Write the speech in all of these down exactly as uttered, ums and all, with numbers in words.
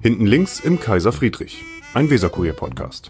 Hinten links im Kaiser Friedrich, ein Weserkurier-Podcast.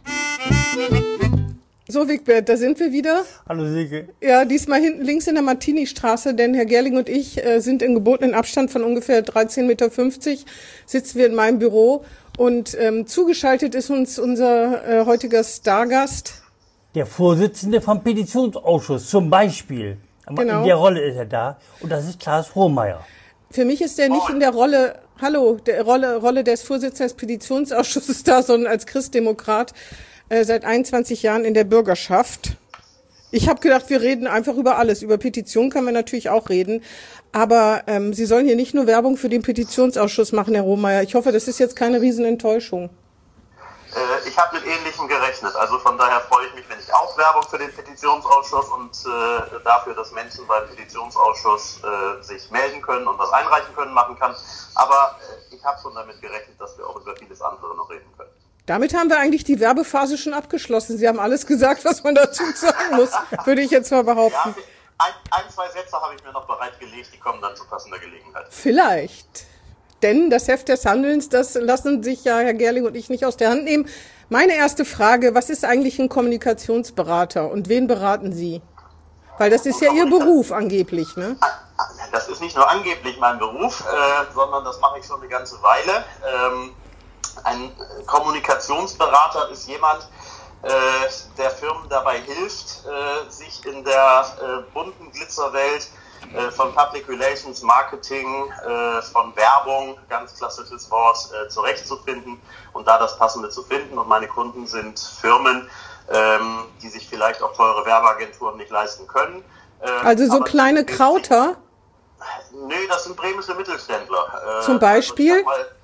So, Wigbert, da sind wir wieder. Hallo Silke. Ja, diesmal hinten links in der Martini-Straße, denn Herr Gerling und ich äh, sind in gebotenen Abstand von ungefähr dreizehn Meter fünfzig, sitzen wir in meinem Büro und ähm, zugeschaltet ist uns unser äh, heutiger Stargast. Der Vorsitzende vom Petitionsausschuss zum Beispiel. Aber Genau. In der Rolle ist er da und das ist Klaas Hohmeier. Für mich ist er nicht in der Rolle, hallo, der Rolle, Rolle des Vorsitzenden des Petitionsausschusses da, sondern als Christdemokrat äh, seit einundzwanzig Jahren in der Bürgerschaft. Ich habe gedacht, wir reden einfach über alles. Über Petitionen können wir natürlich auch reden. Aber ähm, Sie sollen hier nicht nur Werbung für den Petitionsausschuss machen, Herr Hohmeier. Ich hoffe, das ist jetzt keine Riesenenttäuschung. Äh, ich habe mit Ähnlichem gerechnet. Also von daher freue ich mich, wenn ich auch Werbung für den Petitionsausschuss und äh, dafür, dass Menschen beim Petitionsausschuss äh, sich melden können und was einreichen können, machen kann. Aber äh, ich habe schon damit gerechnet, dass wir auch über vieles andere noch reden können. Damit haben wir eigentlich die Werbephase schon abgeschlossen. Sie haben alles gesagt, was man dazu sagen muss, würde ich jetzt mal behaupten. Ja, ein, ein, zwei Sätze habe ich mir noch bereitgelegt, die kommen dann zu passender Gelegenheit. Vielleicht. Denn das Heft des Handelns, das lassen sich ja Herr Gerling und ich nicht aus der Hand nehmen. Meine erste Frage, was ist eigentlich ein Kommunikationsberater und wen beraten Sie? Weil das ist ja Ihr Beruf angeblich, ne? Das ist nicht nur angeblich mein Beruf, äh, sondern das mache ich schon eine ganze Weile. Ähm, ein Kommunikationsberater ist jemand, äh, der Firmen dabei hilft, äh, sich in der äh, bunten Glitzerwelt äh, von Public Relations, Marketing, äh, von Werbung, ganz klassisches Wort, äh, zurechtzufinden und da das Passende zu finden. Und meine Kunden sind Firmen, ähm, die sich vielleicht auch teure Werbeagenturen nicht leisten können. Äh, Also so kleine Krauter? Nee, das sind bremische Mittelständler. Äh, Zum Beispiel? Also mal,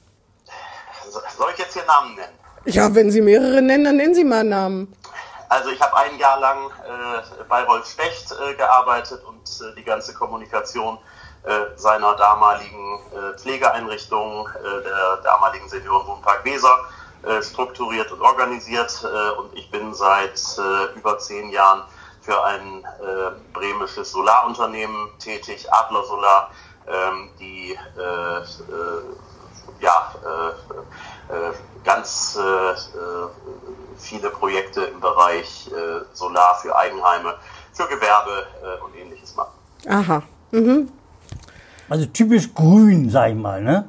soll ich jetzt hier Namen nennen? Ja, wenn Sie mehrere nennen, dann nennen Sie mal Namen. Also ich habe ein Jahr lang äh, bei Rolf Specht äh, gearbeitet und äh, die ganze Kommunikation äh, seiner damaligen äh, Pflegeeinrichtung, äh, der damaligen Seniorenwohnpark Weser, äh, strukturiert und organisiert. Äh, und ich bin seit äh, über zehn Jahren für ein äh, bremisches Solarunternehmen tätig, Adler Solar, ähm, die äh, äh, ja, äh, äh, ganz äh, viele Projekte im Bereich äh, Solar für Eigenheime, für Gewerbe äh, und Ähnliches machen. Aha. Mhm. Also typisch grün, sag ich mal, ne?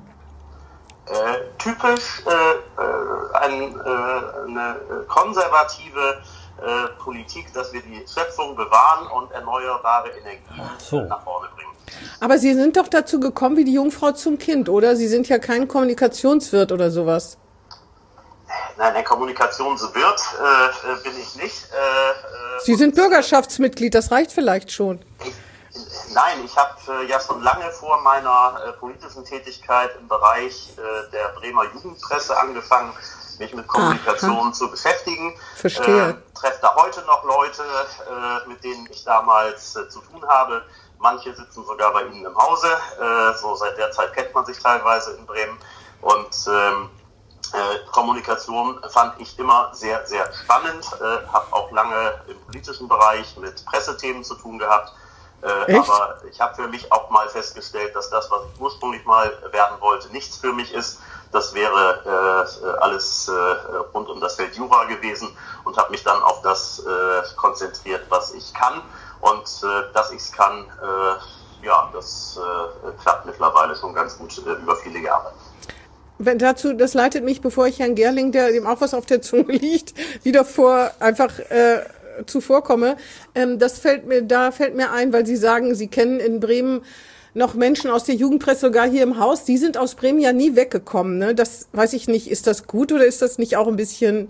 Äh, typisch äh, äh, ein, äh, eine konservative äh, Politik, dass wir die Schöpfung bewahren und erneuerbare Energien so. nach vorne bringen. Aber Sie sind doch dazu gekommen wie die Jungfrau zum Kind, oder? Sie sind ja kein Kommunikationswirt oder sowas. Nein, ein Kommunikationswirt äh, bin ich nicht. Äh, Sie sind Bürgerschaftsmitglied, das reicht vielleicht schon. Ich, nein, ich habe äh, ja schon lange vor meiner äh, politischen Tätigkeit im Bereich äh, der Bremer Jugendpresse angefangen, mich mit Kommunikation Aha. zu beschäftigen. Verstehe. Äh, treffe da heute noch Leute, äh, mit denen ich damals äh, zu tun habe. Manche sitzen sogar bei Ihnen im Hause. Äh, so seit der Zeit kennt man sich teilweise in Bremen. Und ähm, äh, Kommunikation fand ich immer sehr, sehr spannend. Äh, habe auch lange im politischen Bereich mit Pressethemen zu tun gehabt. Äh, aber ich habe für mich auch mal festgestellt, dass das, was ich ursprünglich mal werden wollte, nichts für mich ist. Das wäre äh, alles äh, rund um das Feld Jura gewesen und habe mich dann auf das äh, konzentriert, was ich kann. Und äh, dass ich es kann, äh, ja, das äh, klappt mittlerweile schon ganz gut äh, über viele Jahre. Wenn dazu, das leitet mich, bevor ich Herrn Gerling, der dem auch was auf der Zunge liegt, wieder vor einfach äh, zuvorkomme. Ähm, das fällt mir, da fällt mir ein, weil Sie sagen, Sie kennen in Bremen noch Menschen aus der Jugendpresse, sogar hier im Haus. Die sind aus Bremen ja nie weggekommen. Ne? Das weiß ich nicht. Ist das gut oder ist das nicht auch ein bisschen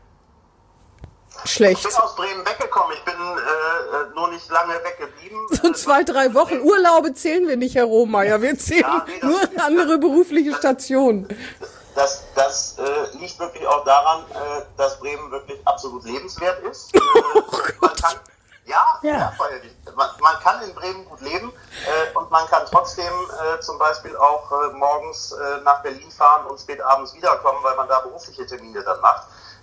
schlecht? Ich bin aus Bremen weggekommen. Ich bin äh, nur nicht lange weggeblieben. So zwei, drei Wochen. Urlaube zählen wir nicht, Herr Hohmeier. Wir zählen ja, nee, nur andere berufliche Stationen. Das, das äh, liegt wirklich auch daran, äh, dass Bremen wirklich absolut lebenswert ist. Äh, oh man kann, ja, ja. ja man, man kann in Bremen gut leben äh, und man kann trotzdem äh, zum Beispiel auch äh, morgens äh, nach Berlin fahren und spät abends wiederkommen, weil man da berufliche Termine dann macht.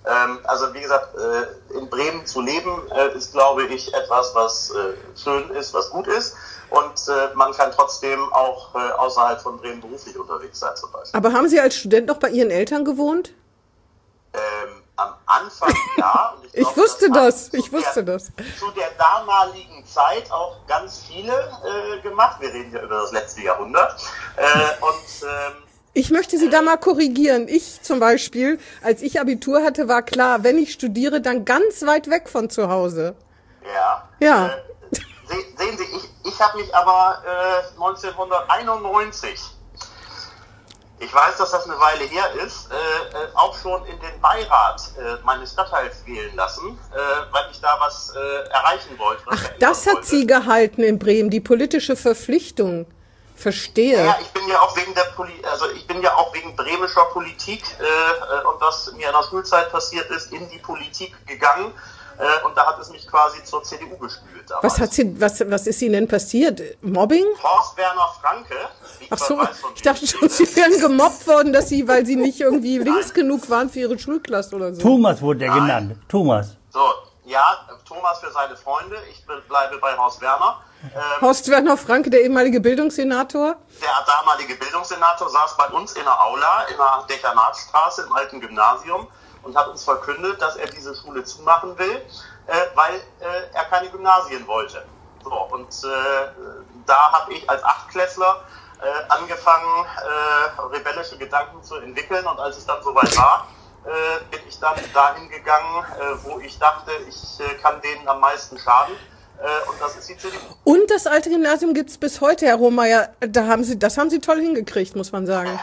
Ähm, also wie gesagt, äh, in Bremen zu leben, äh, ist, glaube ich, etwas, was äh, schön ist, was gut ist. Und äh, man kann trotzdem auch äh, außerhalb von Bremen beruflich unterwegs sein zum Beispiel. Aber haben Sie als Student noch bei Ihren Eltern gewohnt? Ähm, am Anfang ja. Und ich, glaub, ich wusste das, das ich wusste der, das. Zu der damaligen Zeit auch ganz viele äh, gemacht. Wir reden ja über das letzte Jahrhundert. Äh, und ähm, Ich möchte Sie da mal korrigieren. Ich zum Beispiel, als ich Abitur hatte, war klar, wenn ich studiere, dann ganz weit weg von zu Hause. Ja. Ja. Äh, se sehen Sie, ich, ich habe mich aber äh, neunzehnhunderteinundneunzig, ich weiß, dass das eine Weile her ist, äh, äh, auch schon in den Beirat äh, meines Stadtteils wählen lassen, äh, weil ich da was äh, erreichen wollte. Was Ach, das hat Sie gehalten in Bremen, die politische Verpflichtung. Verstehe. Ja, ich bin ja auch wegen der Poli also ich bin ja auch wegen bremischer Politik äh, und was mir in der Schulzeit passiert ist, in die Politik gegangen äh, und da hat es mich quasi zur C D U gespült. Damals. Was hat Sie, was, was ist Ihnen denn passiert? Mobbing? Horst Werner Franke. Ach so, ich dachte schon, Sie wären gemobbt worden, dass Sie, weil Sie nicht irgendwie links Nein. genug waren für Ihre Schulklasse oder so. Thomas wurde er genannt. Thomas. So, ja, Thomas für seine Freunde. Ich bleibe bei Horst Werner. Ähm, Horst Werner Franke, der ehemalige Bildungssenator. Der damalige Bildungssenator saß bei uns in der Aula in der Dekanatsstraße im alten Gymnasium und hat uns verkündet, dass er diese Schule zumachen will, äh, weil äh, er keine Gymnasien wollte. So, und äh, da habe ich als Achtklässler äh, angefangen, äh, rebellische Gedanken zu entwickeln, und als es dann soweit war, äh, bin ich dann dahin gegangen, äh, wo ich dachte, ich äh, kann denen am meisten schaden. Und das ist die C D U. Und das alte Gymnasium gibt's bis heute, Herr Rohmeier. Da haben Sie, das haben Sie toll hingekriegt, muss man sagen.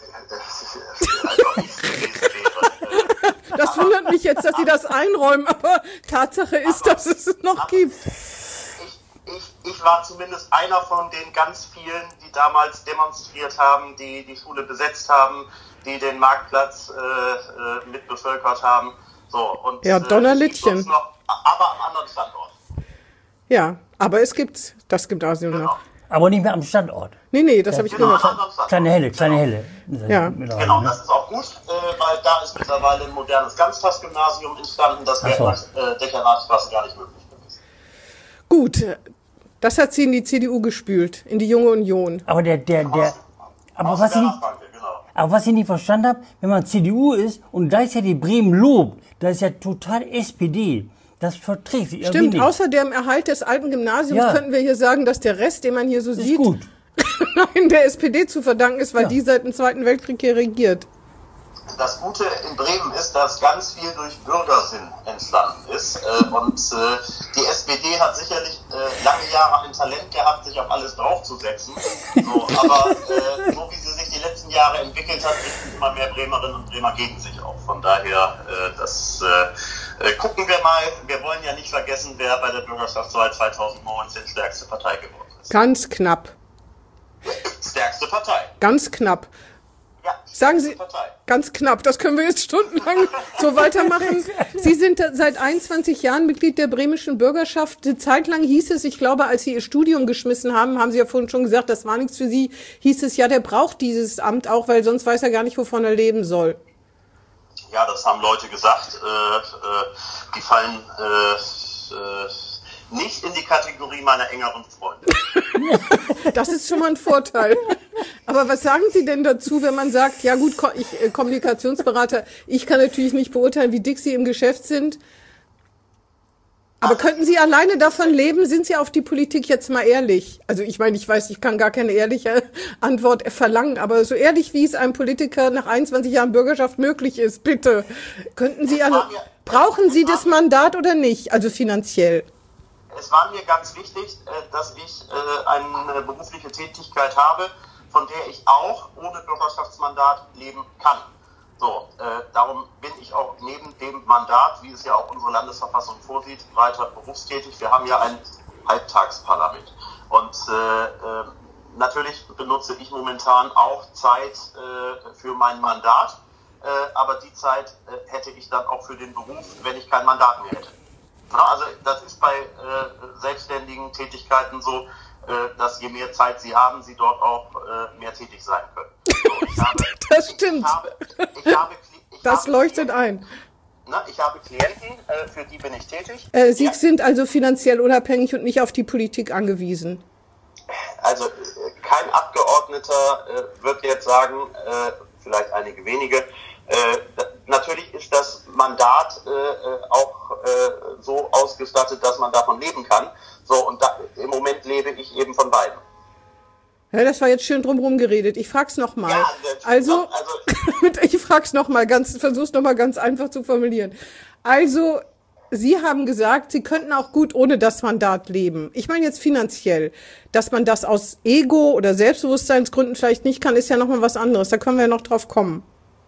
Das wundert mich jetzt, dass Sie das einräumen, aber Tatsache ist, dass es es noch gibt. Ich, ich, ich war zumindest einer von den ganz vielen, die damals demonstriert haben, die die Schule besetzt haben, die den Marktplatz äh, mit bevölkert haben. So, und, ja, Donnerlittchen. Äh, noch, aber am anderen Standort. Ja, aber es gibt das Gymnasium Genau. noch. Aber nicht mehr am Standort. Nee, nee, das habe ich Genau, gehört. am anderen Standort. Kleine Helle, kleine Genau. Helle. Ja. Genau, das ist auch gut, äh, weil da ist mittlerweile ein modernes Ganztagsgymnasium entstanden. Das wäre Ach so. äh, Dekanatsstraße gar nicht möglich gewesen. Gut, das hat Sie in die C D U gespült, in die Junge Union. Aber der, der, der, aber was ich, nicht- Genau. aber was ich nicht verstanden habe, wenn man C D U ist und gleichzeitig Bremen lobt, das ist ja total S P D. Das verträgt sich irgendwie Stimmt, nicht. außer dem Erhalt des alten Gymnasiums Ja. könnten wir hier sagen, dass der Rest, den man hier so ist sieht, gut. nein, der S P D zu verdanken ist, weil Ja. die seit dem Zweiten Weltkrieg hier regiert. Das Gute in Bremen ist, dass ganz viel durch Bürgersinn entstanden ist. Äh, und äh, die S P D hat sicherlich äh, lange Jahre ein Talent gehabt, sich auf alles draufzusetzen. So, aber äh, so wie sie sich die letzten Jahre entwickelt hat, richten immer mehr Bremerinnen und Bremer gegen sich auf. Von daher, äh, das äh, äh, gucken wir mal. Wir wollen ja nicht vergessen, wer bei der Bürgerschaftswahl zweitausendneunzehn stärkste Partei geworden ist. Ganz knapp, Stärkste Partei. ganz knapp. Ja, Sagen stärkste Sie, Partei. ganz knapp, das können wir jetzt stundenlang so weitermachen. Sie sind seit einundzwanzig Jahren Mitglied der bremischen Bürgerschaft. Eine Zeit lang hieß es, ich glaube, als Sie Ihr Studium geschmissen haben, haben Sie ja vorhin schon gesagt, das war nichts für Sie, hieß es ja, der braucht dieses Amt auch, weil sonst weiß er gar nicht, wovon er leben soll. Ja, das haben Leute gesagt. Äh, äh, die fallen äh, äh, nicht in die Kategorie meiner engeren Freunde. Das ist schon mal ein Vorteil. Aber was sagen Sie denn dazu, wenn man sagt, ja gut, Ko- ich, äh, Kommunikationsberater, ich kann natürlich nicht beurteilen, wie dick Sie im Geschäft sind. Aber könnten Sie alleine davon leben? Sind Sie auf die Politik jetzt mal ehrlich? Also ich meine, ich weiß, ich kann gar keine ehrliche Antwort verlangen, aber so ehrlich, wie es einem Politiker nach einundzwanzig Jahren Bürgerschaft möglich ist, bitte. Könnten Sie alle, brauchen Sie das Mandat oder nicht? Also finanziell. Es war mir ganz wichtig, äh, dass ich äh, eine berufliche Tätigkeit habe, von der ich auch ohne Bürgerschaftsmandat leben kann. So, äh, darum bin ich auch neben dem Mandat, wie es ja auch unsere Landesverfassung vorsieht, weiter berufstätig. Wir haben ja ein Halbtagsparlament. Und äh, äh, natürlich benutze ich momentan auch Zeit äh, für mein Mandat, äh, aber die Zeit äh, hätte ich dann auch für den Beruf, wenn ich kein Mandat mehr hätte. Na, also das ist bei äh, selbstständigen Tätigkeiten so, äh, dass je mehr Zeit sie haben, sie dort auch äh, mehr tätig sein können. So, ich habe, Das stimmt. Ich habe, ich habe, ich Das habe leuchtet Klienten, ein. ne, ich habe Klienten, äh, für die bin ich tätig. Äh, Sie Ja. sind also finanziell unabhängig und nicht auf die Politik angewiesen. Also äh, kein Abgeordneter äh, wird jetzt sagen, äh, vielleicht einige wenige, äh, da, natürlich ist das Mandat äh, auch äh, so ausgestattet, dass man davon leben kann. So, und da, im Moment lebe ich eben von beiden. Ja, das war jetzt schön drumherum geredet. Ich frag's nochmal. Ja, das- Also, also ich frag's nochmal ganz, versuch's nochmal ganz einfach zu formulieren. Also, Sie haben gesagt, Sie könnten auch gut ohne das Mandat leben. Ich meine jetzt finanziell. Dass man das aus Ego- oder Selbstbewusstseinsgründen vielleicht nicht kann, ist ja nochmal was anderes. Da können wir ja noch drauf kommen.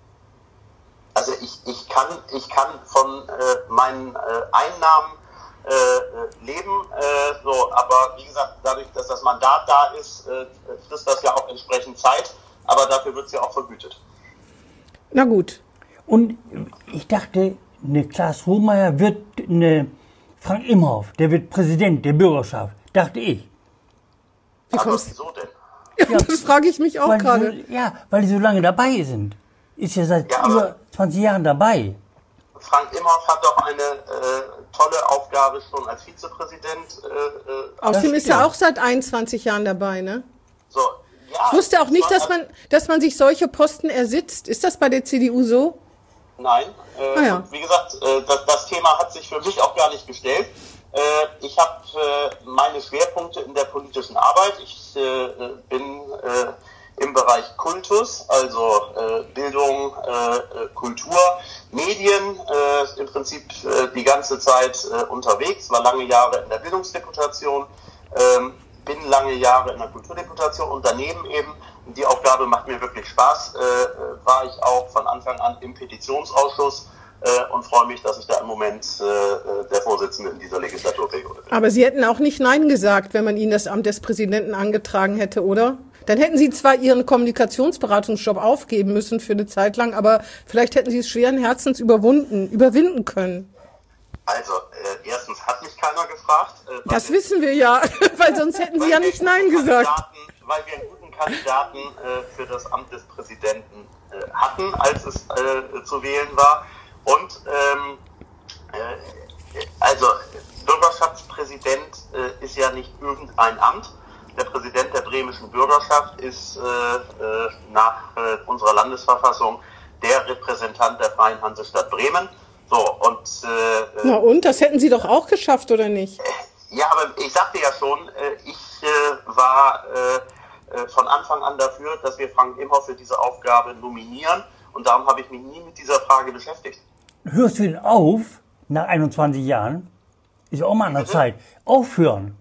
Also ich, ich kann ich kann von äh, meinen äh, Einnahmen äh, leben, äh, so, aber wie gesagt, dadurch, dass das Mandat da ist, äh, frisst das ja auch entsprechend Zeit, aber dafür wird es ja auch vergütet. Na gut. Und ich dachte, eine Klaas Hohmeier wird eine Frank Imhoff, der wird Präsident der Bürgerschaft, dachte ich. Wie Aber kommst wieso denn? Das frage ich mich auch Weil die gerade. so, ja, weil die so lange dabei sind. Ist ja seit Ja, aber- über zwanzig Jahren dabei. Frank Imhoff hat doch eine äh, tolle Aufgabe schon als Vizepräsident. Äh, äh, Außerdem ist er stimmt. auch seit einundzwanzig Jahren dabei, ne? so, ja, Ich wusste auch nicht, dass man, dass man sich solche Posten ersitzt. Ist das bei der C D U so? Nein, äh, Ah ja. und wie gesagt, äh, das, das Thema hat sich für mich auch gar nicht gestellt. Äh, ich habe äh, meine Schwerpunkte in der politischen Arbeit. Ich äh, bin äh, im Bereich Kultus, also äh, Bildung, äh, Kultur, Medien, äh, im Prinzip äh, die ganze Zeit äh, unterwegs, war lange Jahre in der Bildungsdeputation, ähm, bin lange Jahre in der Kulturdeputation und daneben eben, die Aufgabe macht mir wirklich Spaß, äh, war ich auch von Anfang an im Petitionsausschuss äh, und freue mich, dass ich da im Moment äh, der Vorsitzende in dieser Legislaturperiode bin. Aber Sie hätten auch nicht Nein gesagt, wenn man Ihnen das Amt des Präsidenten angetragen hätte, oder? Dann hätten Sie zwar Ihren Kommunikationsberatungsjob aufgeben müssen für eine Zeit lang, aber vielleicht hätten Sie es schweren Herzens überwunden, überwinden können. Also, äh, erstens hat mich keiner gefragt. Äh, Das weil- wissen wir ja, weil sonst hätten Sie weil ja wir nicht einen Nein guten gesagt. Kandidaten- Weil wir einen guten Kandidaten äh, für das Amt des Präsidenten äh, hatten, als es äh, zu wählen war. Und ähm, äh, also Bürgerschaftspräsident äh, ist ja nicht irgendein Amt. Der Präsident der bremischen Bürgerschaft ist äh, äh, nach äh, unserer Landesverfassung der Repräsentant der Freien Hansestadt Bremen. So, und äh, Na und, das hätten Sie doch auch geschafft, oder nicht? ja, aber ich sagte ja schon, äh, ich äh, war äh, äh, von Anfang an dafür, dass wir Frank Imhoff für diese Aufgabe nominieren und darum habe ich mich nie mit dieser Frage beschäftigt. Hörst du denn auf, nach einundzwanzig Jahren? Ist ja auch mal an der Bitte? Zeit. Aufhören.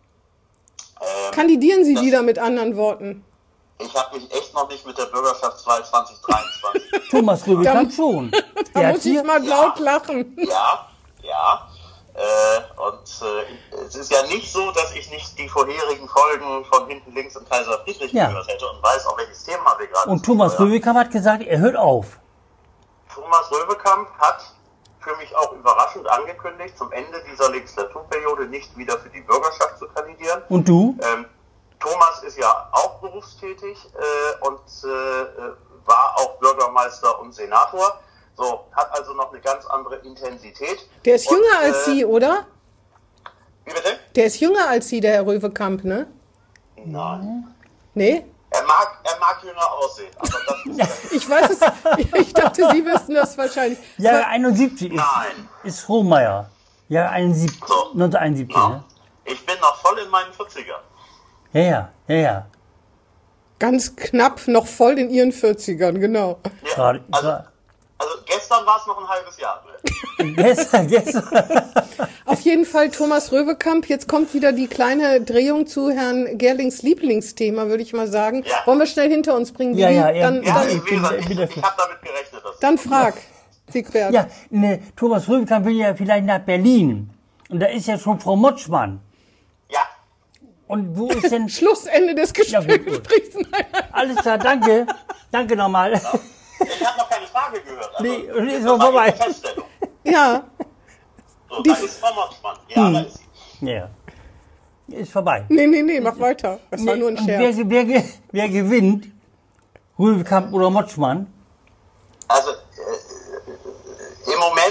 Kandidieren Sie wieder mit anderen Worten. Ich habe mich echt noch nicht mit der Bürgerschaftswahl zwanzig dreiundzwanzig. Thomas Rübekamp schon. Da Der hat muss ich hier- mal Ja. laut lachen. Ja, ja. Äh, und äh, es ist ja nicht so, dass ich nicht die vorherigen Folgen von Hinten links und Kaiser Friedrich Ja. gehört hätte und weiß, auf welches Thema wir gerade Und Thomas zusteuern. Rübekamp hat gesagt, er hört auf. Thomas Röbekamp hat für mich auch überraschend angekündigt, zum Ende dieser Legislaturperiode nicht wieder für die Bürgerschaft zu kandidieren. Und du? Ähm, Thomas ist ja auch berufstätig äh, und äh, war auch Bürgermeister und Senator. So, hat also noch eine ganz andere Intensität. Der ist Und, jünger als äh, Sie, oder? Wie bitte? Der ist jünger als Sie, der Herr Röwekamp, ne? Nein. Nee? Er mag, er mag jünger aussehen, aber das ist ja nicht. Ich weiß es, ich dachte, Sie wüssten das wahrscheinlich. Jahre einundsiebzig ist, Nein. ist Hohmeier. Jahre einundsiebzig, So. neunzehnhunderteinundsiebzig, Ja. ne? Ich bin noch voll in meinen vierzigern. Ja, ja, ja, ja. Ganz knapp noch voll in Ihren vierzigern, genau. Ja, Gerade, also, gra- also gestern war es noch ein halbes Jahr. gestern, gestern. Auf jeden Fall Thomas Röwekamp. Jetzt kommt wieder die kleine Drehung zu Herrn Gerlings Lieblingsthema, würde ich mal sagen. Ja. Wollen wir schnell hinter uns bringen? Ja, Didi? ja, ja. Dann, Ja, dann, ich wie bin- gesagt, ich ich, bin ich, dafür. habe damit gerechnet. Dass dann frag, Siegbert. Ja, ne, Thomas Rübekamp will ja vielleicht nach Berlin. Und da ist ja schon Frau Motschmann. ja, Und wo ist denn... Schlussende des Ja, gut, gut. Gesprächs. Nein, nein. Alles klar, danke. Danke nochmal. ich habe noch keine Frage gehört. Also, Nee, und ist das noch war vorbei. eine Feststellung. Ja, So, da ist Frau Motschmann. Ja, da ist sie. Ja. Ist vorbei. nee, nee, nee, mach weiter. Das war nur ein Und Scherz. wer, wer, ge- wer gewinnt? Rübekamp oder Motschmann? Also, äh, im Moment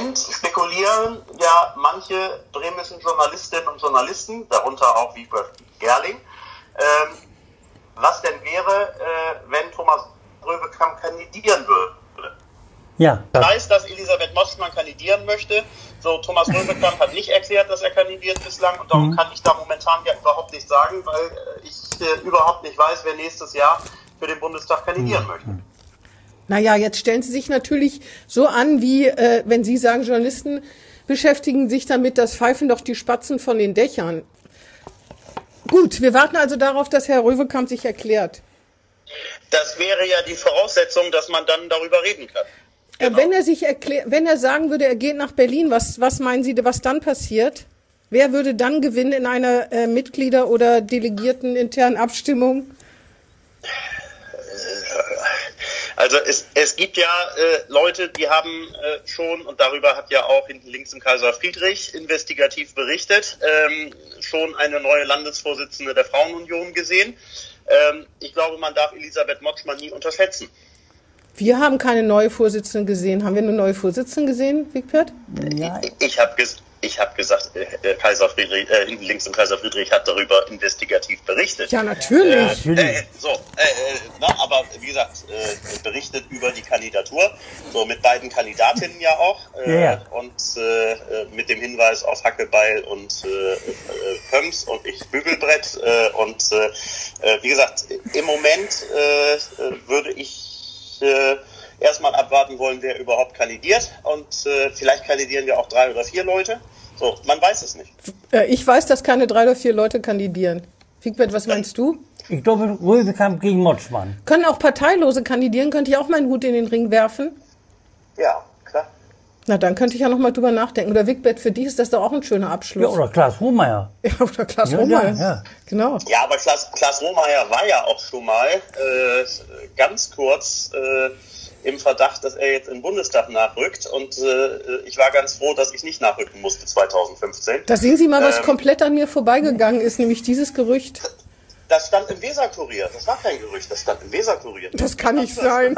Moment spekulieren ja manche bremischen Journalistinnen und Journalisten, darunter auch Wiebert Gerling, ähm, was denn wäre, äh, wenn Thomas Röwekamp kandidieren würde. Ja. Ich weiß, dass Elisabeth Motschmann kandidieren möchte. So, Thomas Röwekamp hat nicht erklärt, dass er kandidiert bislang, und darum mhm. kann ich da momentan ja überhaupt nicht sagen, weil äh, ich äh, überhaupt nicht weiß, wer nächstes Jahr für den Bundestag kandidieren mhm. möchte. Naja, jetzt stellen Sie sich natürlich so an, wie äh, wenn Sie sagen, Journalisten beschäftigen sich damit, das pfeifen doch die Spatzen von den Dächern. Gut, wir warten also darauf, dass Herr Röwekamp sich erklärt. Das wäre ja die Voraussetzung, dass man dann darüber reden kann. Genau. Äh, wenn er sich erklärt, wenn er sagen würde, er geht nach Berlin, was, was meinen Sie, was dann passiert? Wer würde dann gewinnen in einer äh, Mitglieder- oder Delegierten internen Abstimmung? Also es, es gibt ja äh, Leute, die haben äh, schon, und darüber hat ja auch hinten links im Kaiser Friedrich investigativ berichtet, ähm, schon eine neue Landesvorsitzende der Frauenunion gesehen. Ähm, ich glaube, man darf Elisabeth Motschmann nie unterschätzen. Wir haben keine neue Vorsitzende gesehen. Haben wir eine neue Vorsitzende gesehen, Wigbert? Ja. Ich, ich habe ges ich hab gesagt, äh, Kaiser Friedrich, äh, hinten links im Kaiser Friedrich hat darüber investigativ berichtet. Ja, natürlich. Äh, äh, so, äh, äh, na, aber wie gesagt, äh, berichtet über die Kandidatur, so mit beiden Kandidatinnen ja auch, äh, ja. und äh, mit dem Hinweis auf Hackebeil und äh, äh, Pöms und ich Bügelbrett. Äh, und äh, wie gesagt, im Moment äh, würde ich äh, erstmal abwarten wollen, wer überhaupt kandidiert, und äh, vielleicht kandidieren ja auch drei oder vier Leute. So, man weiß es nicht. Ich weiß, dass keine drei oder vier Leute kandidieren. Wigbert, was meinst du? Ich glaube, Röwekamp gegen Motschmann. Können auch Parteilose kandidieren? Könnte ich auch meinen Hut in den Ring werfen? Ja, klar. Na, dann könnte ich ja noch mal drüber nachdenken. Oder Wigbert, für dich ist das doch auch ein schöner Abschluss. Ja, oder Klaas Rohmeier. Ja, oder Klaas Ja, Rohmeier. ja, ja. Genau. Ja, aber Klaas, Klaas Rohmeier war ja auch schon mal äh, ganz kurz äh, im Verdacht, dass er jetzt im Bundestag nachrückt, und äh, ich war ganz froh, dass ich nicht nachrücken musste zweitausendfünfzehn. Da sehen Sie mal, was Ähm, komplett an mir vorbeigegangen ist, nämlich dieses Gerücht. Das stand im Weserkurier. Das war kein Gerücht, das stand im Weserkurier. Das kann nicht sein.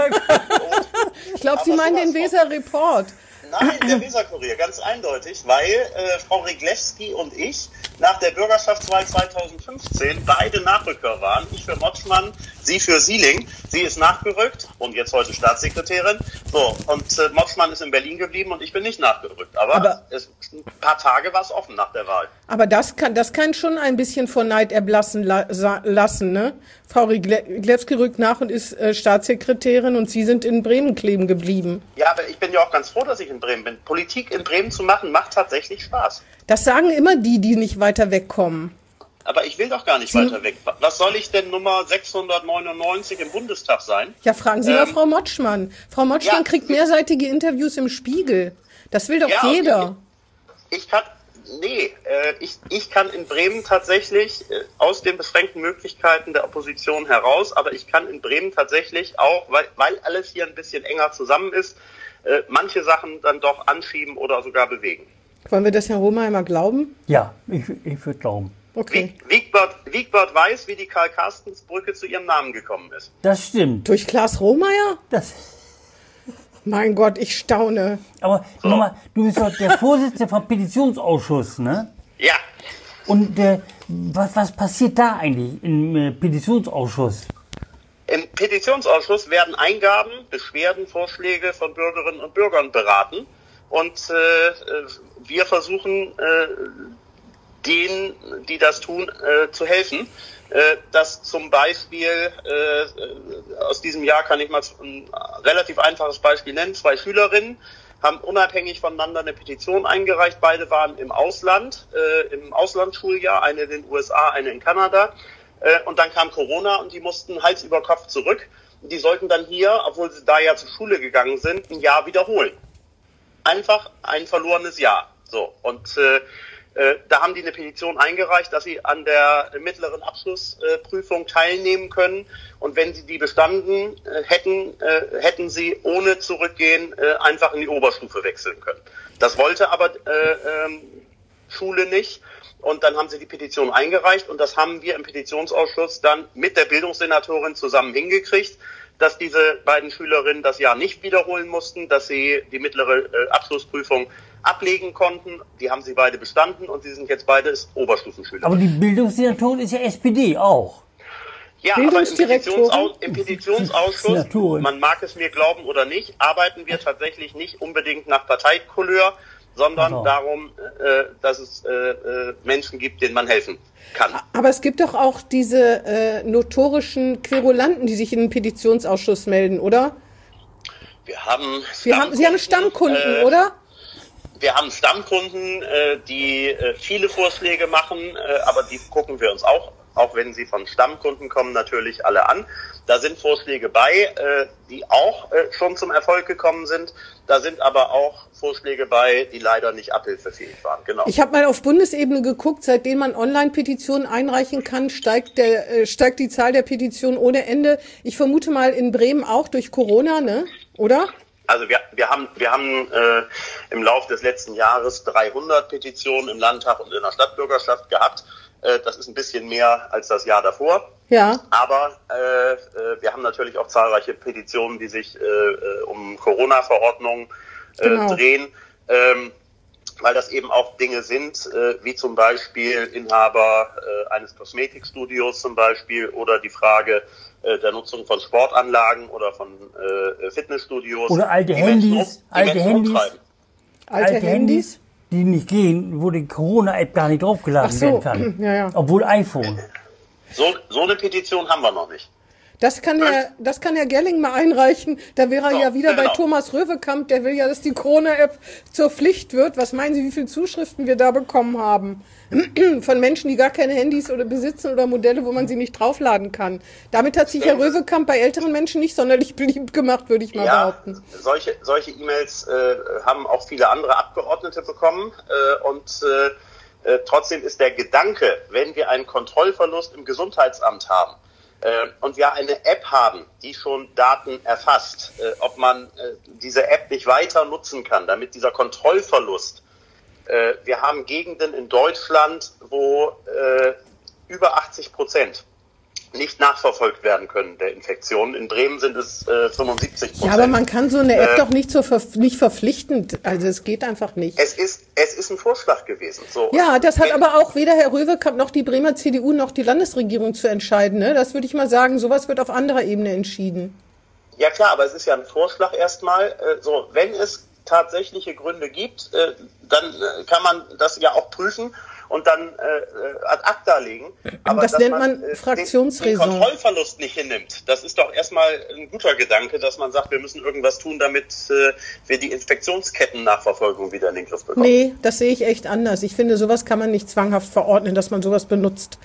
Ich glaube, Sie Aber meinen den sowas Weser Report. Nein, der Weserkurier, ganz eindeutig, weil äh, Frau Riglewski und ich nach der Bürgerschaftswahl zweitausendfünfzehn beide Nachrücker waren. Ich für Motschmann, sie für Sieling. Sie ist nachgerückt und jetzt heute Staatssekretärin. So, und äh, Motschmann ist in Berlin geblieben und ich bin nicht nachgerückt. Aber, Aber es, ein paar Tage war es offen nach der Wahl. Aber das kann, das kann schon ein bisschen vor Neid erblassen la, sa, lassen, ne? Frau Riglewski rückt nach und ist äh, Staatssekretärin, und Sie sind in Bremen kleben geblieben. Ja, aber ich bin ja auch ganz froh, dass ich in Bremen bin. Politik in Bremen zu machen, macht tatsächlich Spaß. Das sagen immer die, die nicht weiter wegkommen. Aber ich will doch gar nicht Sie weiter weg. Was soll ich denn Nummer sechshundertneunundneunzig im Bundestag sein? Ja, fragen Sie Ähm, mal Frau Motschmann. Frau Motschmann ja, kriegt mehrseitige Interviews im Spiegel. Das will doch Ja, jeder. Ich, ich kann, nee, äh, ich, ich kann in Bremen tatsächlich äh, aus den beschränkten Möglichkeiten der Opposition heraus, aber ich kann in Bremen tatsächlich auch, weil, weil alles hier ein bisschen enger zusammen ist, äh, manche Sachen dann doch anschieben oder sogar bewegen. Wollen wir das Herrn Rohmeier mal glauben? Ja, ich, ich würde glauben. Okay. Wiegbert, Wiegbert weiß, wie die Karl-Karstens-Brücke zu ihrem Namen gekommen ist. Das stimmt. Durch Klaas Rohmeier? Das, Mein Gott, ich staune. aber So. nochmal, du bist doch der Vorsitzende vom Petitionsausschuss, ne? Ja, Und äh, was, was passiert da eigentlich im äh, Petitionsausschuss? im Petitionsausschuss werden Eingaben, Beschwerden, Vorschläge von Bürgerinnen und Bürgern beraten. Und äh, wir versuchen, äh, denen, die das tun, äh, zu helfen. Äh, dass zum Beispiel, äh, aus diesem Jahr kann ich mal ein relativ einfaches Beispiel nennen, zwei Schülerinnen haben unabhängig voneinander eine Petition eingereicht. Beide waren im Ausland, äh, im Auslandsschuljahr, eine in den U S A, eine in Kanada. Äh, und dann kam Corona und die mussten Hals über Kopf zurück. Die sollten dann hier, obwohl sie da ja zur Schule gegangen sind, ein Jahr wiederholen. Einfach ein verlorenes Jahr. So, und äh, äh, da haben die eine Petition eingereicht, dass sie an der mittleren Abschlussprüfung äh, teilnehmen können. Und wenn sie die bestanden äh, hätten, äh, hätten sie ohne zurückgehen äh, einfach in die Oberstufe wechseln können. Das wollte aber äh, ähm, Schule nicht. Und dann haben sie die Petition eingereicht und das haben wir im Petitionsausschuss dann mit der Bildungssenatorin zusammen hingekriegt, dass diese beiden Schülerinnen das Jahr nicht wiederholen mussten, dass sie die mittlere äh, Abschlussprüfung ablegen konnten. Die haben sie beide bestanden und sie sind jetzt beides Oberstufenschüler. Aber die Bildungsdirektorin ist ja S P D auch. Ja, aber im, Petitionsau im Petitionsausschuss, man mag es mir glauben oder nicht, arbeiten wir tatsächlich nicht unbedingt nach Parteikolleur, sondern also. darum, äh, dass es äh, Menschen gibt, denen man helfen kann. Aber es gibt doch auch diese äh, notorischen Querulanten, die sich in den Petitionsausschuss melden, oder? Wir haben Sie haben, Sie haben Stammkunden, äh, oder? Wir haben Stammkunden, äh, die äh, viele Vorschläge machen, äh, aber die gucken wir uns auch, auch wenn sie von Stammkunden kommen, natürlich alle an. Da sind Vorschläge bei, äh, die auch äh, schon zum Erfolg gekommen sind. Da sind aber auch Vorschläge bei, die leider nicht abhilfefähig waren. Genau. Ich habe mal auf Bundesebene geguckt, seitdem man Online-Petitionen einreichen kann, steigt der äh, steigt die Zahl der Petitionen ohne Ende. Ich vermute mal in Bremen auch durch Corona, ne? Oder? Also wir, wir haben, wir haben äh, im Laufe des letzten Jahres dreihundert Petitionen im Landtag und in der Stadtbürgerschaft gehabt. Äh, das ist ein bisschen mehr als das Jahr davor. Ja. Aber äh, äh, wir haben natürlich auch zahlreiche Petitionen, die sich äh, um Corona-Verordnungen äh, genau. drehen, ähm, weil das eben auch Dinge sind, äh, wie zum Beispiel Inhaber äh, eines Kosmetikstudios zum Beispiel oder die Frage äh, der Nutzung von Sportanlagen oder von äh, Fitnessstudios. Oder alte Handys, alte Handys, alte Handys, die nicht gehen, wo die Corona-App gar nicht draufgeladen so. werden kann. Ja, ja. Obwohl iPhone. So, so eine Petition haben wir noch nicht. Das kann Herr, das kann Herr Gerling mal einreichen. Da wäre er so, ja wieder genau. bei Thomas Röwekamp. Der will ja, dass die Corona-App zur Pflicht wird. Was meinen Sie, wie viele Zuschriften wir da bekommen haben? Von Menschen, die gar keine Handys oder besitzen oder Modelle, wo man sie nicht draufladen kann. Damit hat sich Herr Röwekamp bei älteren Menschen nicht sonderlich beliebt gemacht, würde ich mal ja, behaupten. Solche, solche E-Mails äh, haben auch viele andere Abgeordnete bekommen. Äh, und äh, äh, trotzdem ist der Gedanke, wenn wir einen Kontrollverlust im Gesundheitsamt haben, und wir eine App haben, die schon Daten erfasst, äh, ob man äh, diese App nicht weiter nutzen kann, damit dieser Kontrollverlust, äh, wir haben Gegenden in Deutschland, wo äh, über achtzig Prozent nicht nachverfolgt werden können der Infektionen. In Bremen sind es äh, fünfundsiebzig Prozent. Ja, aber man kann so eine App äh, doch nicht so ver nicht verpflichtend, also es geht einfach nicht. Es ist, es ist ein Vorschlag gewesen. So. Ja, das hat aber auch weder Herr Röwekamp noch die Bremer C D U noch die Landesregierung zu entscheiden. Ne? Das würde ich mal sagen, sowas wird auf anderer Ebene entschieden. Ja klar, aber es ist ja ein Vorschlag erstmal. Äh, so, wenn es tatsächliche Gründe gibt, äh, dann äh, kann man das ja auch prüfen und dann äh, ad acta legen. Aber das nennt man, man äh, Fraktionsräson. Den, den Kontrollverlust nicht hinnimmt. Das ist doch erstmal ein guter Gedanke, dass man sagt, wir müssen irgendwas tun, damit äh, wir die Infektionsketten-Nachverfolgung wieder in den Griff bekommen. Nee, das sehe ich echt anders. Ich finde, sowas kann man nicht zwanghaft verordnen, dass man sowas benutzt.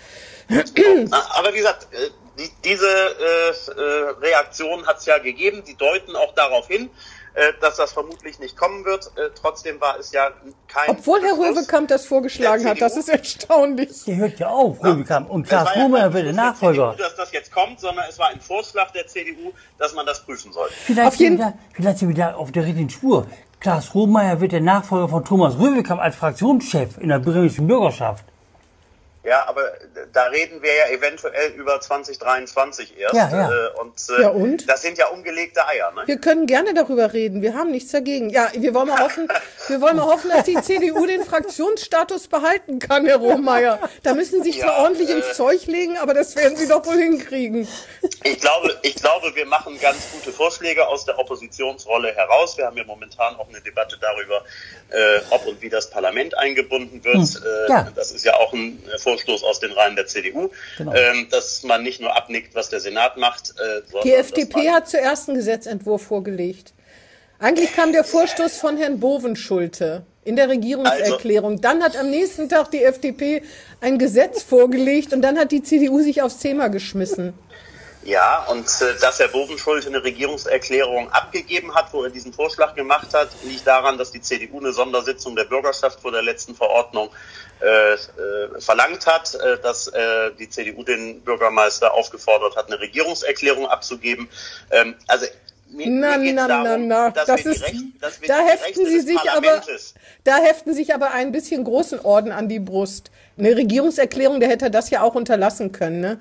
Aber wie gesagt, die, diese äh, Reaktion hat es ja gegeben. Die deuten auch darauf hin, dass das vermutlich nicht kommen wird. Trotzdem war es ja kein... Obwohl Herr Röwekamp das vorgeschlagen hat, das ist erstaunlich. Der hört ja auf, Röwekamp. Und Klaas Rohmeier wird der Nachfolger. Dass das jetzt kommt, sondern es war ein Vorschlag der C D U, dass man das prüfen soll. Vielleicht, auf jeden Fall. Vielleicht sind wir da auf der richtigen Spur. Klaas Rohmeier wird der Nachfolger von Thomas Röwekamp als Fraktionschef in der bremischen Bürgerschaft. Ja, aber da reden wir ja eventuell über zwanzig dreiundzwanzig erst. Ja, ja. Und, äh, ja, und? Das sind ja ungelegte Eier. Ne? Wir können gerne darüber reden. Wir haben nichts dagegen. Ja, wir wollen mal hoffen, wir wollen mal hoffen, dass die C D U den Fraktionsstatus behalten kann, Herr Rohmeier. Da müssen Sie sich zwar ja, ordentlich äh, ins Zeug legen, aber das werden Sie doch wohl hinkriegen. Ich glaube, ich glaube, wir machen ganz gute Vorschläge aus der Oppositionsrolle heraus. Wir haben ja momentan auch eine Debatte darüber, äh, ob und wie das Parlament eingebunden wird. Hm, ja. äh, das ist ja auch ein Vorstoß aus den Reihen der C D U, genau. ähm, dass man nicht nur abnickt, was der Senat macht. Äh, sondern die F D P hat zuerst einen Gesetzentwurf vorgelegt. Eigentlich kam der Vorstoß von Herrn Bovenschulte in der Regierungserklärung. Also, dann hat am nächsten Tag die F D P ein Gesetz vorgelegt und dann hat die C D U sich aufs Thema geschmissen. Ja, und äh, dass Herr Bovenschulte eine Regierungserklärung abgegeben hat, wo er diesen Vorschlag gemacht hat, liegt daran, dass die C D U eine Sondersitzung der Bürgerschaft vor der letzten Verordnung äh, äh, verlangt hat, äh, dass äh, die C D U den Bürgermeister aufgefordert hat, eine Regierungserklärung abzugeben. Ähm, also mir, na, mir na, darum, na, na, dass das wir ist, die Rechte, dass wir da die heften Rechte Sie sich aber, da heften sich aber ein bisschen großen Orden an die Brust. Eine Regierungserklärung, der hätte das ja auch unterlassen können, ne?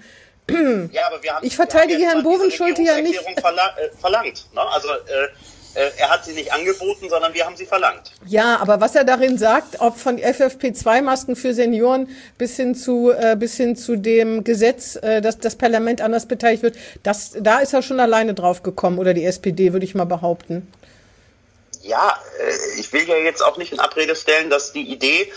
Ja, aber wir haben, ich verteidige wir haben Herrn Bovenschulte ja nicht. Verla äh, verlangt. Ne? Also äh, äh, er hat sie nicht angeboten, sondern wir haben sie verlangt. Ja, aber was er darin sagt, ob von F F P zwei Masken für Senioren bis hin zu äh, bis hin zu dem Gesetz, äh, dass das Parlament anders beteiligt wird, das, da ist er schon alleine drauf gekommen, oder die S P D, würde ich mal behaupten. Ja, äh, ich will ja jetzt auch nicht in Abrede stellen, dass die Idee,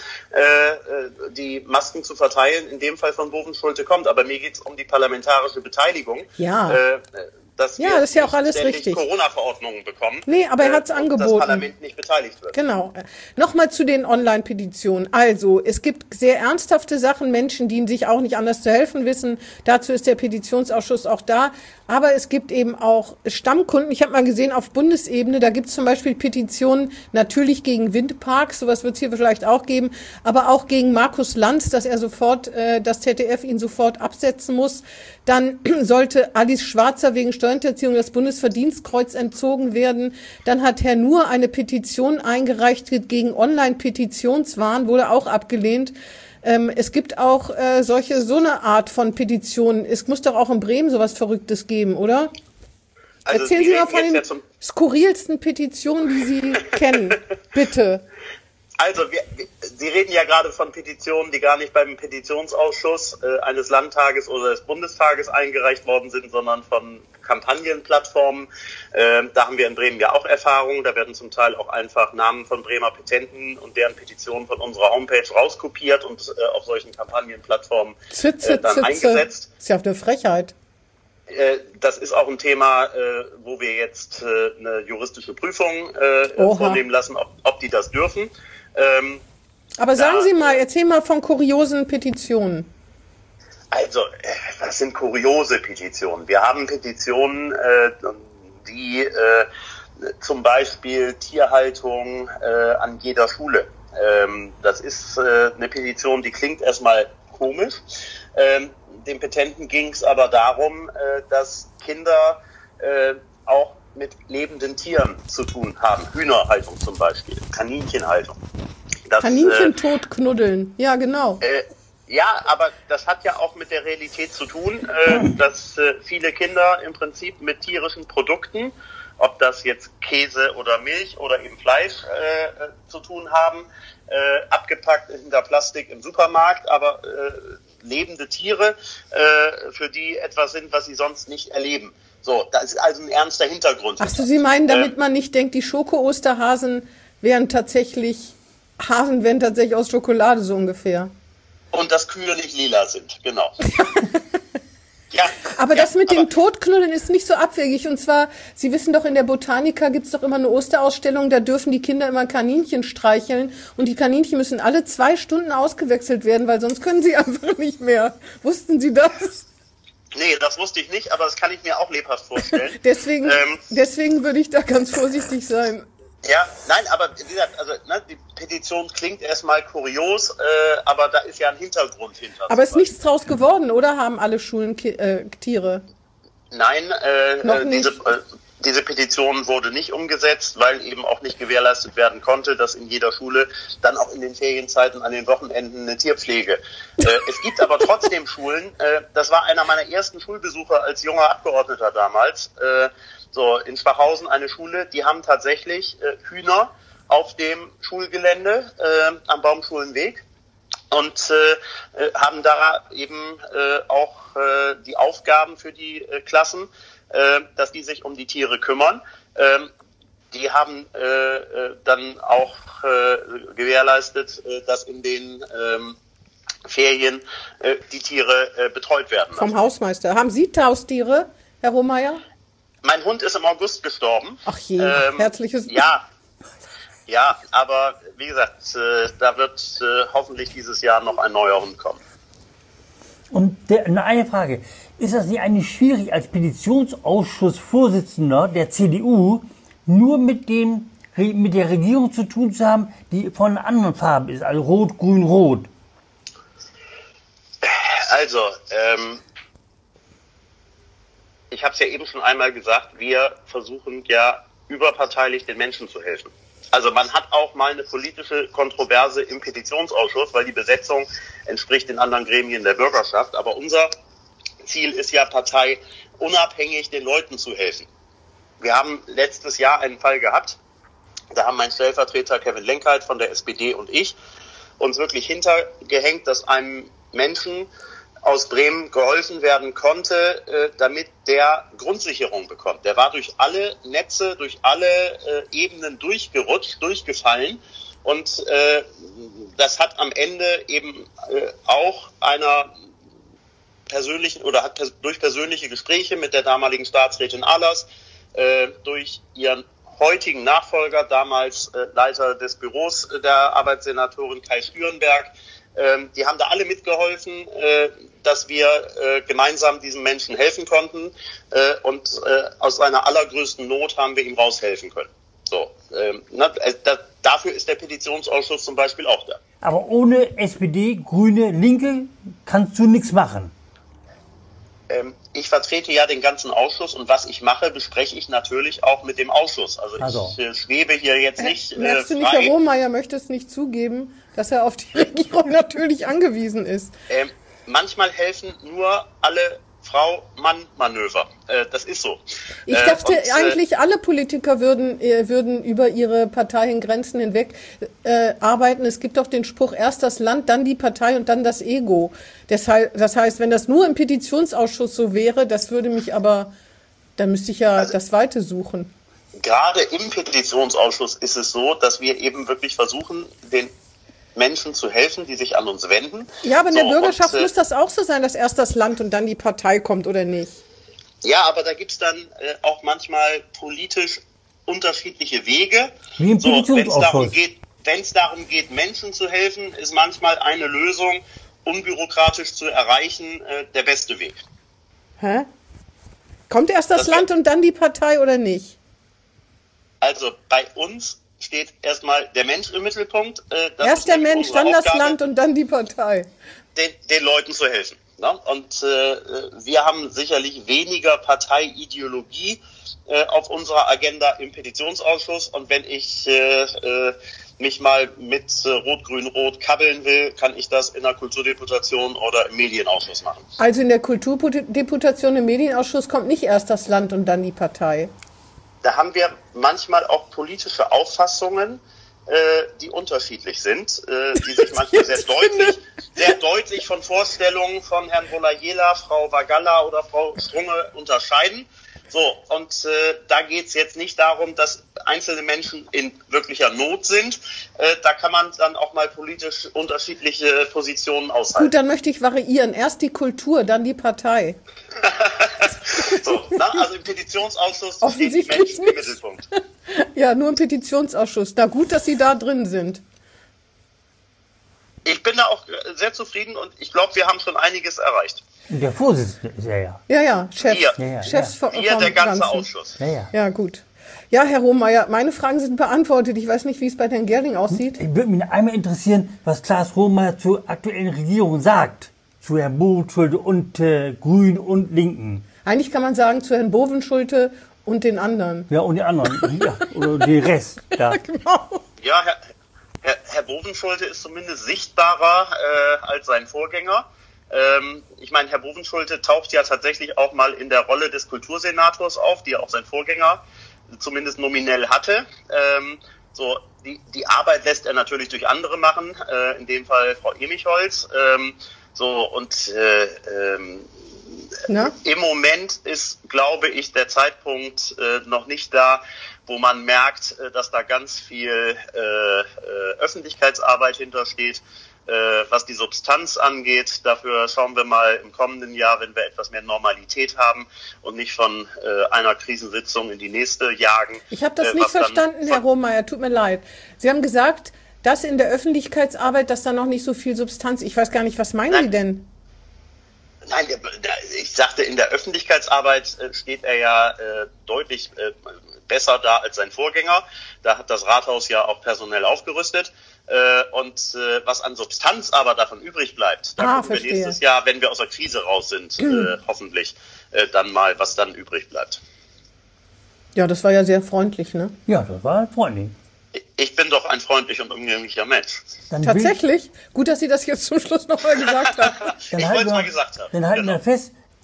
äh, die Masken zu verteilen, in dem Fall von Bovenschulte kommt. Aber mir geht es um die parlamentarische Beteiligung. Ja. Äh, dass Ja, wir das ist ja auch alles ständig richtig. Corona-Verordnungen bekommen. Nee, aber er hat's äh, und angeboten. das Parlament nicht beteiligt wird. Genau. Nochmal zu den Online-Petitionen. Also, es gibt sehr ernsthafte Sachen, Menschen, die sich auch nicht anders zu helfen wissen. Dazu ist der Petitionsausschuss auch da. Aber es gibt eben auch Stammkunden. Ich habe mal gesehen, auf Bundesebene, da gibt es zum Beispiel Petitionen natürlich gegen Windparks, sowas wird es hier vielleicht auch geben, aber auch gegen Markus Lanz, dass er sofort, äh, das Z D F ihn sofort absetzen muss. Dann sollte Alice Schwarzer wegen Steuerhinterziehung das Bundesverdienstkreuz entzogen werden. Dann hat Herr Nuhr eine Petition eingereicht gegen Online-Petitionswahn, wurde auch abgelehnt. Ähm, es gibt auch äh, solche, so eine Art von Petitionen. Es muss doch auch in Bremen sowas Verrücktes geben, oder? Also Erzählen Sie Sie mal reden von den jetzt ja zum- skurrilsten Petitionen, die Sie kennen. Bitte. Also wir, wir, Sie reden ja gerade von Petitionen, die gar nicht beim Petitionsausschuss äh, eines Landtages oder des Bundestages eingereicht worden sind, sondern von Kampagnenplattformen. Äh, da haben wir in Bremen ja auch Erfahrungen. Da werden zum Teil auch einfach Namen von Bremer Petenten und deren Petitionen von unserer Homepage rauskopiert und äh, auf solchen Kampagnenplattformen Zitze, äh, dann Zitze. eingesetzt. Ist ja auch eine Frechheit. Äh, Das ist auch ein Thema, äh, wo wir jetzt äh, eine juristische Prüfung äh, Oha. vornehmen lassen, ob, ob die das dürfen. Ähm, Aber sagen Ja, Sie mal, äh, erzähl mal von kuriosen Petitionen. Also, äh, das sind kuriose Petitionen. Wir haben Petitionen, äh, die äh, zum Beispiel Tierhaltung äh, an jeder Schule. Ähm, das ist äh, eine Petition, die klingt erstmal komisch. Ähm, dem Petenten ging es aber darum, äh, dass Kinder äh, auch mit lebenden Tieren zu tun haben. Hühnerhaltung zum Beispiel, Kaninchenhaltung. Das, Kaninchen äh, tot knuddeln. Ja, genau. Äh, ja, aber das hat ja auch mit der Realität zu tun, äh, dass äh, viele Kinder im Prinzip mit tierischen Produkten, ob das jetzt Käse oder Milch oder eben Fleisch äh, zu tun haben, äh, abgepackt hinter Plastik im Supermarkt, aber äh, lebende Tiere, äh, für die etwas sind, was sie sonst nicht erleben. So, das ist also ein ernster Hintergrund. Ach so, Sie meinen, damit man nicht denkt, die Schoko-Osterhasen wären tatsächlich, Hasen wären tatsächlich aus Schokolade so ungefähr. Und dass Kühe nicht lila sind, genau. Ja, Aber ja, das mit aber- dem Totknuddeln ist nicht so abwegig. Und zwar, Sie wissen doch, in der Botanica gibt's doch immer eine Osterausstellung, da dürfen die Kinder immer Kaninchen streicheln. Und die Kaninchen müssen alle zwei Stunden ausgewechselt werden, weil sonst können sie einfach nicht mehr. Wussten Sie das? Nee, das wusste ich nicht, aber das kann ich mir auch lebhaft vorstellen. Deswegen, Ähm, deswegen würde ich da ganz vorsichtig sein. Ja, nein, aber wie gesagt, also ne, die Petition klingt erstmal kurios, äh, aber da ist ja ein Hintergrund hinter. Aber ist nichts draus geworden, oder? Haben alle Schulen Ki äh, Tiere? Nein, äh, Noch äh, nicht. diese, äh, diese Petition wurde nicht umgesetzt, weil eben auch nicht gewährleistet werden konnte, dass in jeder Schule dann auch in den Ferienzeiten an den Wochenenden eine Tierpflege. Äh, es gibt aber trotzdem Schulen, äh, das war einer meiner ersten Schulbesucher als junger Abgeordneter damals, äh, so in Schwachhausen eine Schule, die haben tatsächlich äh, Hühner auf dem Schulgelände äh, am Baumschulenweg und äh, äh, haben da eben äh, auch äh, die Aufgaben für die äh, Klassen, äh, dass die sich um die Tiere kümmern. Ähm, die haben äh, äh, dann auch äh, gewährleistet, äh, dass in den ähm, Ferien äh, die Tiere äh, betreut werden. Vom Hausmeister. Haben Sie Haustiere, Herr Rohmeier? Mein Hund ist im August gestorben. Ach je, Ähm, herzliches... Ja, ja, aber wie gesagt, äh, da wird äh, hoffentlich dieses Jahr noch ein neuer Hund kommen. Und der, eine Frage, ist das nicht eigentlich schwierig als Petitionsausschussvorsitzender der C D U nur mit dem mit der Regierung zu tun zu haben, die von anderen Farben ist, also Rot, Grün, Rot? Also, ähm, ich habe es ja eben schon einmal gesagt, wir versuchen ja überparteilich den Menschen zu helfen. Also man hat auch mal eine politische Kontroverse im Petitionsausschuss, weil die Besetzung entspricht den anderen Gremien der Bürgerschaft. Aber unser Grundziel ist ja Partei, unabhängig den Leuten zu helfen. Wir haben letztes Jahr einen Fall gehabt, da haben mein Stellvertreter Kevin Lenkheit von der S P D und ich uns wirklich hintergehängt, dass einem Menschen aus Bremen geholfen werden konnte, äh, damit der Grundsicherung bekommt. Der war durch alle Netze, durch alle äh, Ebenen durchgerutscht, durchgefallen und äh, das hat am Ende eben äh, auch einer persönlichen oder hat pers- durch persönliche Gespräche mit der damaligen Staatsrätin Ahlers, äh, durch ihren heutigen Nachfolger, damals äh, Leiter des Büros der Arbeitssenatorin Kai Stürenberg, ähm, die haben da alle mitgeholfen, äh, dass wir äh, gemeinsam diesen Menschen helfen konnten äh, und äh, aus seiner allergrößten Not haben wir ihm raushelfen können. So, ähm, na, da, dafür ist der Petitionsausschuss zum Beispiel auch da. Aber ohne S P D, Grüne, Linke kannst du nichts machen. Ähm, ich vertrete ja den ganzen Ausschuss und was ich mache, bespreche ich natürlich auch mit dem Ausschuss. Also, also. ich äh, schwebe hier jetzt nicht äh, Merkst du nicht, frei. Herr Rohmeier möchte es nicht zugeben, dass er auf die Regierung natürlich angewiesen ist. Ähm, manchmal helfen nur alle Frau-Mann-Manöver. Äh, das ist so. Ich äh, dachte und, äh, eigentlich, alle Politiker würden, äh, würden über ihre Parteiengrenzen hinweg äh, arbeiten. Es gibt doch den Spruch, erst das Land, dann die Partei und dann das Ego. Deshalb, das heißt, wenn das nur im Petitionsausschuss so wäre, das würde mich aber, dann müsste ich ja also, das Weite suchen. Gerade im Petitionsausschuss ist es so, dass wir eben wirklich versuchen, den Menschen zu helfen, die sich an uns wenden. Ja, aber in so, der Bürgerschaft und, äh, muss das auch so sein, dass erst das Land und dann die Partei kommt, oder nicht? Ja, aber da gibt's dann äh, auch manchmal politisch unterschiedliche Wege. Wie im so, wenn es Petitionsausschuss. darum geht, wenn es darum geht, Menschen zu helfen, ist manchmal eine Lösung, unbürokratisch zu erreichen, äh, der beste Weg. Hä? Kommt erst das, Das Land kann- und dann die Partei, oder nicht? Also bei uns steht erstmal der Mensch im Mittelpunkt. Äh, das Erst ist der nämlich Mensch, unsere dann das Aufgabe, Land und dann die Partei. den, den Leuten zu helfen. Ne? Und äh, wir haben sicherlich weniger Parteiideologie äh, auf unserer Agenda im Petitionsausschuss. Und wenn ich äh, äh, mich mal mit äh, Rot-Grün-Rot kabbeln will, kann ich das in der Kulturdeputation oder im Medienausschuss machen. Also in der Kulturdeputation im Medienausschuss kommt nicht erst das Land und dann die Partei. Da haben wir manchmal auch politische Auffassungen, äh, die unterschiedlich sind, äh, die sich manchmal sehr deutlich, sehr deutlich von Vorstellungen von Herrn Bolayela, Frau Vagalla oder Frau Strunge unterscheiden. So, und äh, da geht's jetzt nicht darum, dass einzelne Menschen in wirklicher Not sind. Äh, da kann man dann auch mal politisch unterschiedliche Positionen aushalten. Gut, dann möchte ich variieren. Erst die Kultur, dann die Partei. So, na, also im Petitionsausschuss stehen die Offensichtlich Menschen im nicht. Mittelpunkt. Ja, nur im Petitionsausschuss. Na gut, dass Sie da drin sind. Ich bin da auch sehr zufrieden und ich glaube, wir haben schon einiges erreicht. Der Vorsitzende ist er ja. Ja, ja, Chef. Wir. Ja, ja, Chefs ja. vom Wir, der ganze Ganzen. Ausschuss. Ja, ja. Ja, gut. Ja, Herr Rohmeier, meine Fragen sind beantwortet. Ich weiß nicht, wie es bei Herrn Gerling aussieht. Ich würde mich einmal interessieren, was Klaas Rohmeier zur aktuellen Regierung sagt. Zu Herrn Bovenschulte und äh, Grünen und Linken. Eigentlich kann man sagen, zu Herrn Bovenschulte und den anderen. Ja, und die anderen. Ja, oder die Rest. Ja. Genau. Ja, Herr, Herr, Herr Bovenschulte ist zumindest sichtbarer äh, als sein Vorgänger. Ähm, ich meine, Herr Bovenschulte taucht ja tatsächlich auch mal in der Rolle des Kultursenators auf, die ja auch sein Vorgänger zumindest nominell hatte. Ähm, so, die, die Arbeit lässt er natürlich durch andere machen, äh, in dem Fall Frau Emicholz. Ähm, so, und äh, ähm, Na? im Moment ist, glaube ich, der Zeitpunkt äh, noch nicht da, wo man merkt, äh, dass da ganz viel äh, äh, Öffentlichkeitsarbeit hintersteht, äh, was die Substanz angeht. Dafür schauen wir mal im kommenden Jahr, wenn wir etwas mehr Normalität haben und nicht von äh, einer Krisensitzung in die nächste jagen. Ich habe das äh, nicht was dann verstanden, Herr von- Rohmeier, tut mir leid. Sie haben gesagt, dass in der Öffentlichkeitsarbeit, dass da noch nicht so viel Substanz, ich weiß gar nicht, was meinen Nein. Sie denn? Nein, der, der, ich sagte, in der Öffentlichkeitsarbeit äh, steht er ja äh, deutlich äh, besser da als sein Vorgänger. Da hat das Rathaus ja auch personell aufgerüstet. Äh, und äh, was an Substanz aber davon übrig bleibt, da Ah, gucken wir verstehe. nächstes Jahr, wenn wir aus der Krise raus sind, äh, hoffentlich, äh, dann mal, was dann übrig bleibt. Ja, das war ja sehr freundlich, ne? Ja, das war freundlich. Ich bin doch ein freundlich und umgänglicher Mensch. Dann will- Tatsächlich? Gut, dass Sie das jetzt zum Schluss nochmal gesagt haben. Dann Ich halten wollte es wir- mal gesagt haben. Dann halten Genau. wir fest,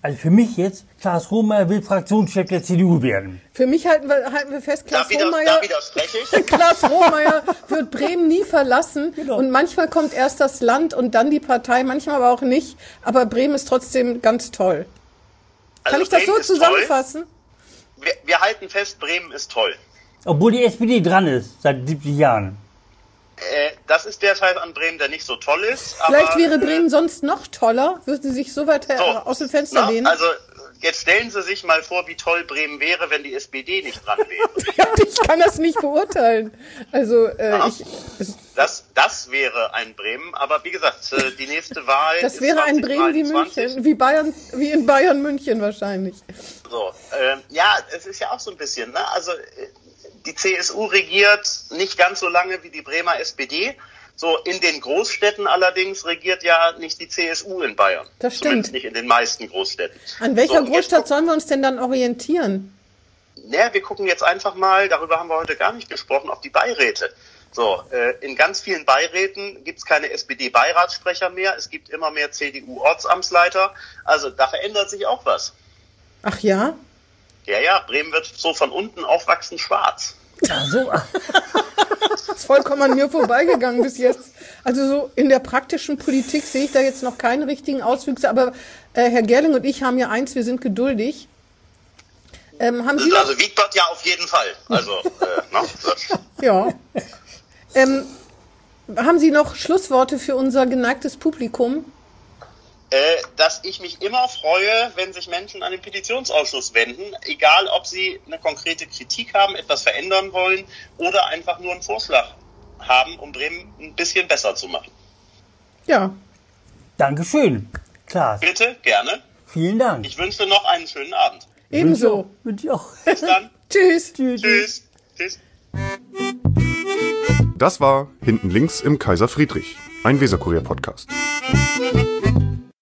Also für mich jetzt, Klaas Hohmeier will Fraktionschef der C D U werden. Für mich halten wir, halten wir fest, Klaas Da, wieder, Hohmeier, da widerspreche ich. Klaas Hohmeier wird Bremen nie verlassen. Genau. Und manchmal kommt erst das Land und dann die Partei, manchmal aber auch nicht. Aber Bremen ist trotzdem ganz toll. Kann Also ich das Bremen so ist zusammenfassen? toll. Wir, wir halten fest, Bremen ist toll. Obwohl die S P D dran ist, seit siebzig Jahren. Äh, das ist der Teil an Bremen, der nicht so toll ist. Vielleicht aber, wäre Bremen sonst noch toller. Würden Sie sich so weit so, aus dem Fenster na, lehnen? Also jetzt stellen Sie sich mal vor, wie toll Bremen wäre, wenn die S P D nicht dran wäre. Ich kann das nicht beurteilen. Also äh, Ja. ich, es, Das, das wäre ein Bremen, aber wie gesagt, äh, die nächste Wahl das ist wäre ein Bremen wie zwanzig dreiundzwanzig. München, wie Bayern, wie in Bayern München wahrscheinlich. So, ähm, ja, es ist ja auch so ein bisschen, ne? Also äh, die C S U regiert nicht ganz so lange wie die Bremer S P D. So, in den Großstädten allerdings regiert ja nicht die C S U in Bayern. Das stimmt. Zumindest nicht in den meisten Großstädten. An welcher so, Großstadt jetzt, sollen wir uns denn dann orientieren? Ja, wir gucken jetzt einfach mal, darüber haben wir heute gar nicht gesprochen, auf die Beiräte. So, äh, in ganz vielen Beiräten gibt es keine S P D-Beiratssprecher mehr, es gibt immer mehr C D U-Ortsamtsleiter, also da verändert sich auch was. Ach ja? Ja, ja, Bremen wird so von unten aufwachsen schwarz. Ach so. Das ist vollkommen an mir vorbeigegangen bis jetzt. Also so in der praktischen Politik sehe ich da jetzt noch keine richtigen Auswüchse, aber äh, Herr Gerling und ich haben ja eins, wir sind geduldig. Ähm, haben Sie noch, Also Wiegbert ja auf jeden Fall. Also, äh, ne? ja. Ähm, haben Sie noch Schlussworte für unser geneigtes Publikum? Äh, dass ich mich immer freue, wenn sich Menschen an den Petitionsausschuss wenden, egal ob sie eine konkrete Kritik haben, etwas verändern wollen oder einfach nur einen Vorschlag haben, um Bremen ein bisschen besser zu machen. Ja. Dankeschön, Klaas. Bitte, gerne. Vielen Dank. Ich wünsche noch einen schönen Abend. Ebenso. Wünsche ich auch. Bis dann. Tschüss. Tschüss. Tschüss. Tschüss. Das war Hinten links im Kaiser Friedrich, ein Weserkurier-Podcast.